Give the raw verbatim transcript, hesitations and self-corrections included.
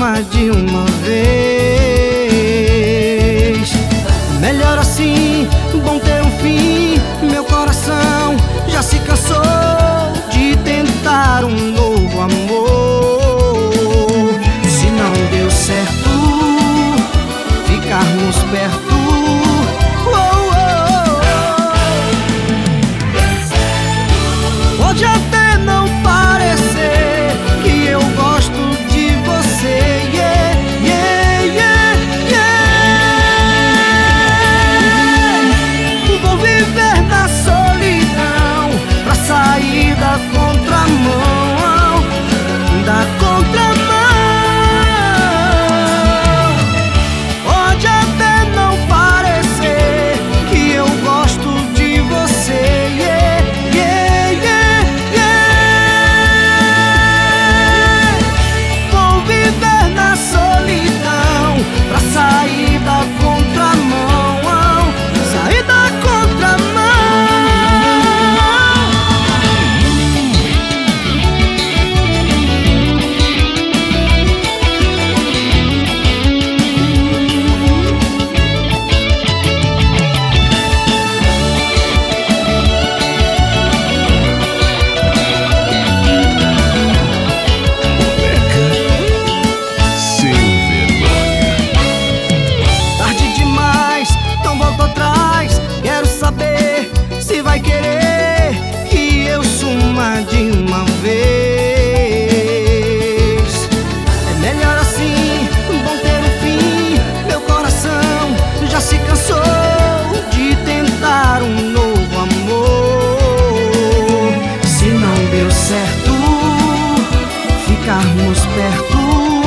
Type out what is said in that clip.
suma de uma vez. Melhor assim, bom ter um fim. Meu coração já se cansou de tentar um novo amor. Se não deu certo ficarmos perto, oh, oh, oh. Pode até não parecer que eu gosto de você, yeah, yeah, yeah, yeah. Vou viver na solidão pra sair da contramão, da contramão. Pode até não parecer que eu gosto de você, yeah, yeah, yeah, yeah. Vou viver na solidão pra sair da contramão, sair da contramão. Tarde demais, não volto atrás. Quero saber se vai querer que eu suma de uma vez. É melhor assim, bom ter um fim. Meu coração já se cansou de tentar um novo amor. Se não deu certo ficarmos perto,